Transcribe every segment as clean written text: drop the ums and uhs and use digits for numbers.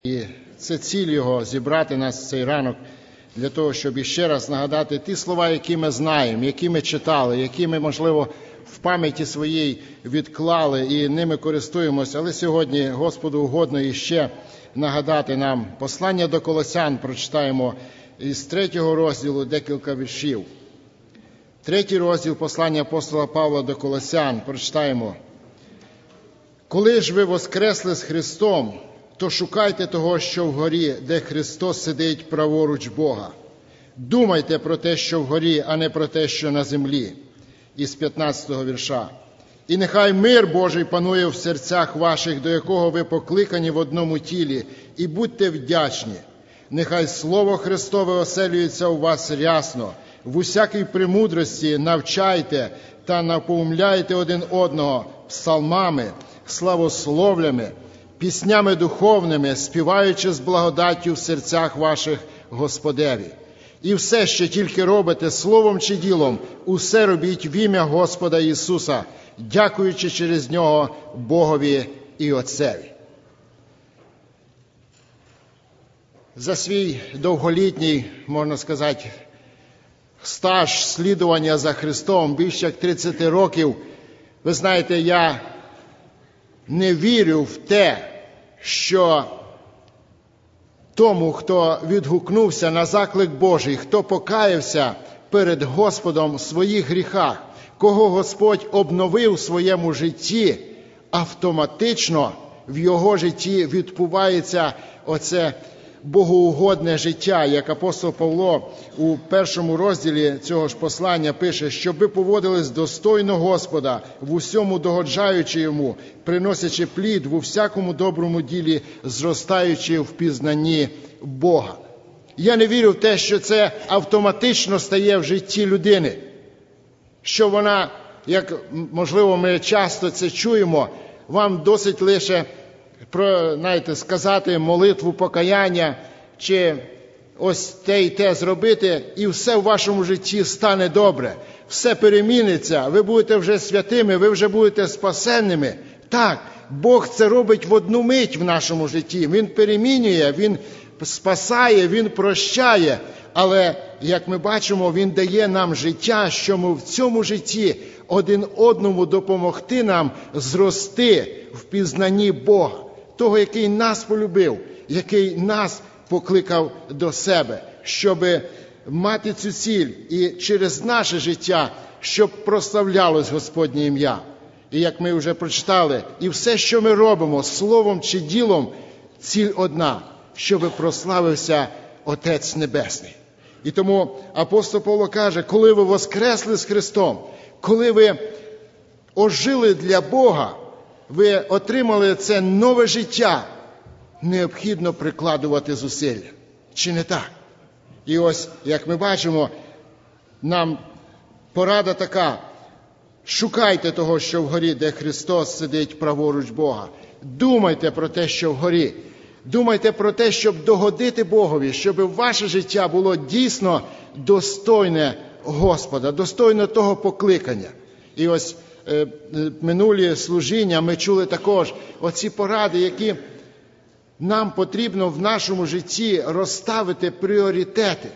І це ціль Його – зібрати нас в цей ранок для того, щоб іще раз нагадати ті слова, які ми знаємо, які ми читали, які ми, можливо, в пам'яті своїй відклали і ними користуємося. Але сьогодні Господу угодно іще нагадати нам. Послання до Колосян прочитаємо із 3 розділу декілька віршів. 3 розділ послання апостола Павла до Колосян прочитаємо. «Коли ж ви воскресли з Христом, то шукайте того, що вгорі, де Христос сидить праворуч Бога. Думайте про те, що вгорі, а не про те, що на землі». Із 15 вірша. «І нехай мир Божий панує в серцях ваших, до якого ви покликані в одному тілі, і будьте вдячні. Нехай Слово Христове оселюється у вас рясно, в усякій премудрості навчайте та напоумляйте один одного псалмами, славословлями, піснями духовними, співаючи з благодаттю в серцях ваших Господеві. І все, що тільки робите словом чи ділом, усе робіть в ім'я Господа Ісуса, дякуючи через Нього Богові і Отцеві». За свій довголітній, можна сказати, стаж слідування за Христом, більше як 30 років, ви знаєте, я не вірю в те, що тому, хто відгукнувся на заклик Божий, хто покаявся перед Господом в своїх гріхах, кого Господь обновив в своєму житті, автоматично в його житті відбувається оце богоугодне життя, як апостол Павло у 1 розділі цього ж послання пише, щоб ви поводились достойно Господа, в усьому догоджаючи Йому, приносячи плід в усякому доброму ділі, зростаючи в пізнанні Бога. Я не вірю в те, що це автоматично стає в житті людини, що вона, як, можливо, ми часто це чуємо, вам досить лише сказати молитву покаяння, чи ось те і те зробити, і все в вашому житті стане добре. Все переміниться, ви будете вже святими, ви вже будете спасенними. Так, Бог це робить в одну мить в нашому житті. Він перемінює, Він спасає, Він прощає. Але, як ми бачимо, Він дає нам життя, що ми в цьому житті один одному допомогти нам зрости в пізнанні Бога. Того, який нас полюбив, який нас покликав до себе, щоб мати цю ціль і через наше життя, щоб прославлялось Господнє ім'я. І як ми вже прочитали, і все, що ми робимо, словом чи ділом, ціль одна, щоб прославився Отець Небесний. І тому апостол Павло каже, коли ви воскресли з Христом, коли ви ожили для Бога, ви отримали це нове життя, необхідно прикладувати зусилля. Чи не так? І ось, як ми бачимо, нам порада така. Шукайте того, що вгорі, де Христос сидить праворуч Бога. Думайте про те, що вгорі. Думайте про те, щоб догодити Богові, щоб ваше життя було дійсно достойне Господа, достойне того покликання. І ось минулі служіння ми чули також оці поради, які нам потрібно в нашому житті розставити пріоритети.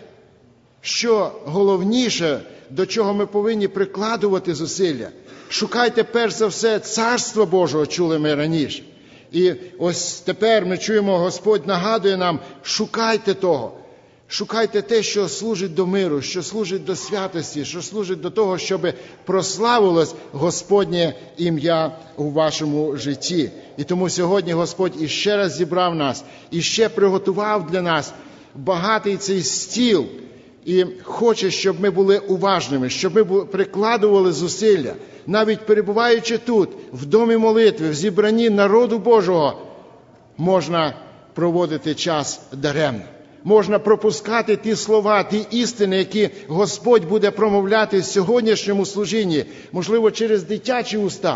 Що головніше, до чого ми повинні прикладувати зусилля. Шукайте перш за все Царства Божого, чули ми раніше. І ось тепер ми чуємо, Господь нагадує нам, шукайте того. Шукайте те, що служить до миру, що служить до святості, що служить до того, щоб прославилось Господнє ім'я у вашому житті. І тому сьогодні Господь іще раз зібрав нас, іще приготував для нас багатий цей стіл. І хоче, щоб ми були уважними, щоб ми прикладували зусилля. Навіть перебуваючи тут, в домі молитви, в зібранні народу Божого, можна проводити час даремно. Можна пропускати ті слова, ті істини, які Господь буде промовляти в сьогоднішньому служінні, можливо, через дитячі уста,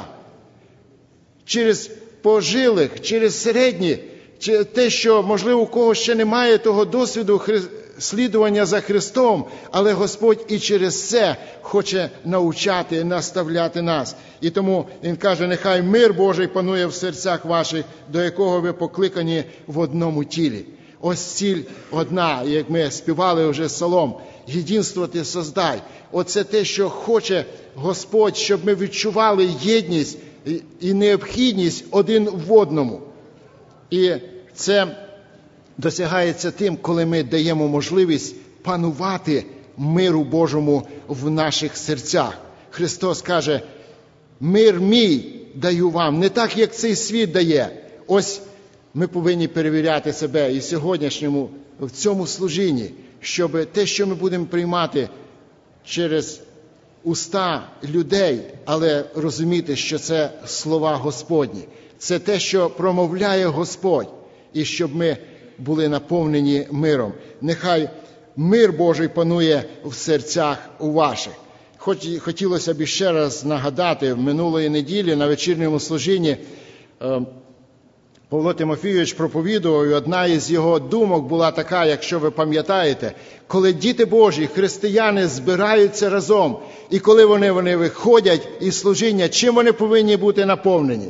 через пожилих, через середні, те, що, можливо, у кого ще немає того досвіду слідування за Христом, але Господь і через це хоче навчати, наставляти нас. І тому Він каже, нехай мир Божий панує в серцях ваших, до якого ви покликані в одному тілі. Ось ціль одна, як ми співали вже псалом, єдинствувати создай. Оце те, що хоче Господь, щоб ми відчували єдність і необхідність один в одному. І це досягається тим, коли ми даємо можливість панувати миру Божому в наших серцях. Христос каже, мир мій даю вам, не так, як цей світ дає. Ось ми повинні перевіряти себе і сьогоднішньому в цьому служінні, щоб те, що ми будемо приймати через уста людей, але розуміти, що це слова Господні. Це те, що промовляє Господь, і щоб ми були наповнені миром. Нехай мир Божий панує в серцях ваших. Хотілося б ще раз нагадати, минулої неділі на вечірньому служінні Павло Тимофійович проповідував, і одна із його думок була така, якщо ви пам'ятаєте, коли діти Божі, християни збираються разом, і коли вони виходять із служіння, чим вони повинні бути наповнені?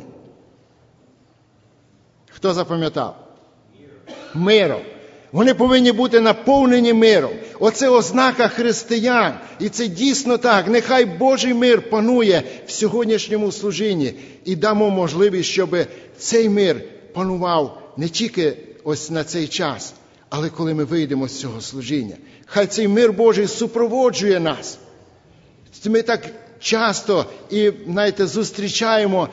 Хто запам'ятав? Миром. Вони повинні бути наповнені миром. Оце ознака християн. І це дійсно так. Нехай Божий мир панує в сьогоднішньому служінні. І дамо можливість, щоб цей мир панував не тільки ось на цей час, але коли ми вийдемо з цього служіння. Хай цей мир Божий супроводжує нас. Ми так часто і, зустрічаємо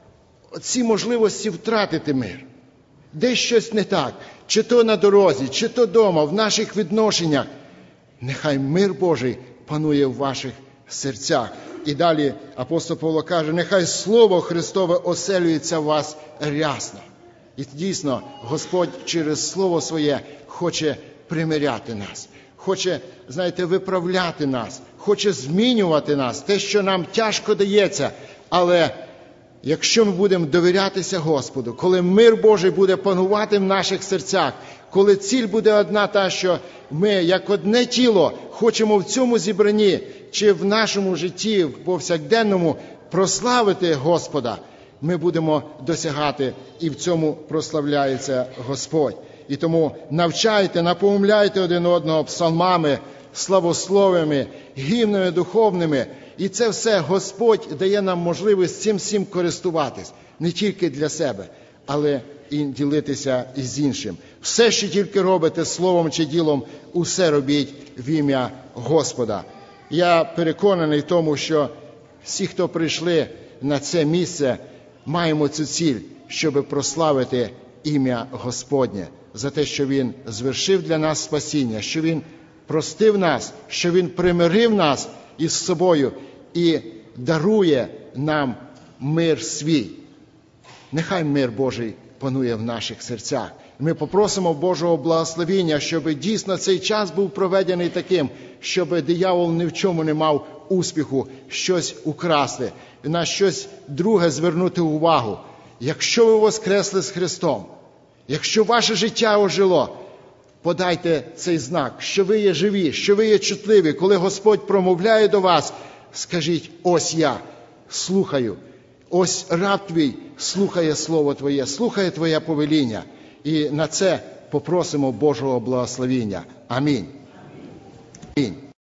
ці можливості втратити мир. Десь щось не так, чи то на дорозі, чи то вдома, в наших відношеннях. Нехай мир Божий панує в ваших серцях. І далі апостол Павло каже, нехай Слово Христове оселюється в вас рясно. І дійсно, Господь через Слово Своє хоче примиряти нас, хоче, виправляти нас, хоче змінювати нас, те, що нам тяжко дається, але якщо ми будемо довірятися Господу, коли мир Божий буде панувати в наших серцях, коли ціль буде одна та, що ми, як одне тіло, хочемо в цьому зібранні чи в нашому житті, в повсякденному, прославити Господа, ми будемо досягати, і в цьому прославляється Господь. І тому навчайте, напоминайте один одного псалмами, славословами, гімнами духовними. І це все Господь дає нам можливість цим всім користуватись. Не тільки для себе, але і ділитися із іншим. Все, що тільки робите словом чи ділом, усе робіть в ім'я Господа. Я переконаний в тому, що всі, хто прийшли на це місце, маємо цю ціль, щоб прославити ім'я Господнє за те, що Він звершив для нас спасіння, що Він простив нас, що Він примирив нас із собою і дарує нам мир свій. Нехай мир Божий панує в наших серцях. Ми попросимо Божого благословення, щоб дійсно цей час був проведений таким, щоб диявол ні в чому не мав успіху щось украсти, на щось друге звернути увагу. Якщо ви воскресли з Христом, якщо ваше життя ожило, подайте цей знак, що ви є живі, що ви є чутливі. Коли Господь промовляє до вас, скажіть, ось я слухаю, ось раб твій слухає Слово Твоє, слухає Твоє повеління. І на це попросимо Божого благословення. Амінь. Амінь.